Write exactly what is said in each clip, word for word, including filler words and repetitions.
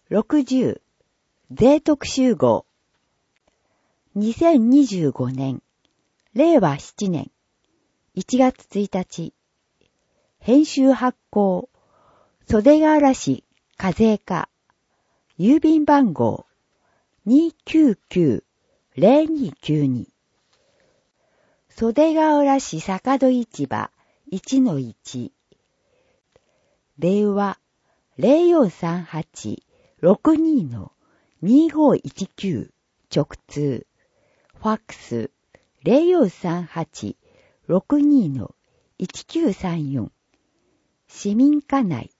ろくじゅう税徳集合にせんにじゅうごねんれいわななねんいちがつついたち編集発行袖ヶ浦市課税課郵便番号 にーきゅうきゅうぜろにーきゅうに 袖ヶ浦市坂戸市場 いちのいち 電話 ゼロよんさんはちろくにーにーごーいちきゅう 直通ファックス ゼロよんさんはちろくにーいちきゅうさんよん 市民課内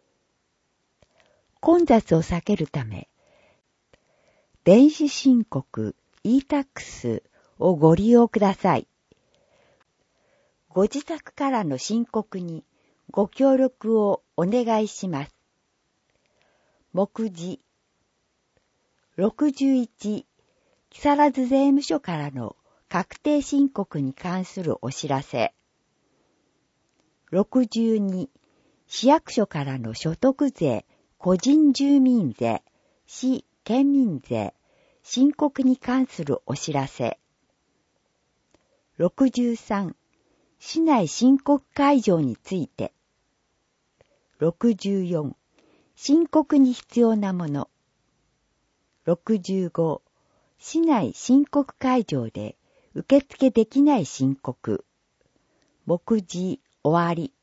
混雑を避けるため電子申告 イータックス をご利用ください。ご自宅からの申告にご協力をお願いします。目次ろくじゅういち木更津税務署からの確定申告に関するお知らせ。ろくじゅうに市役所からの所得税、個人住民税、市県民税、申告に関するお知らせ。ろくじゅうさん市内申告会場について。ろくじゅうよん申告に必要なもの。ろくじゅうご市内申告会場で受付できない申告。目次終わり。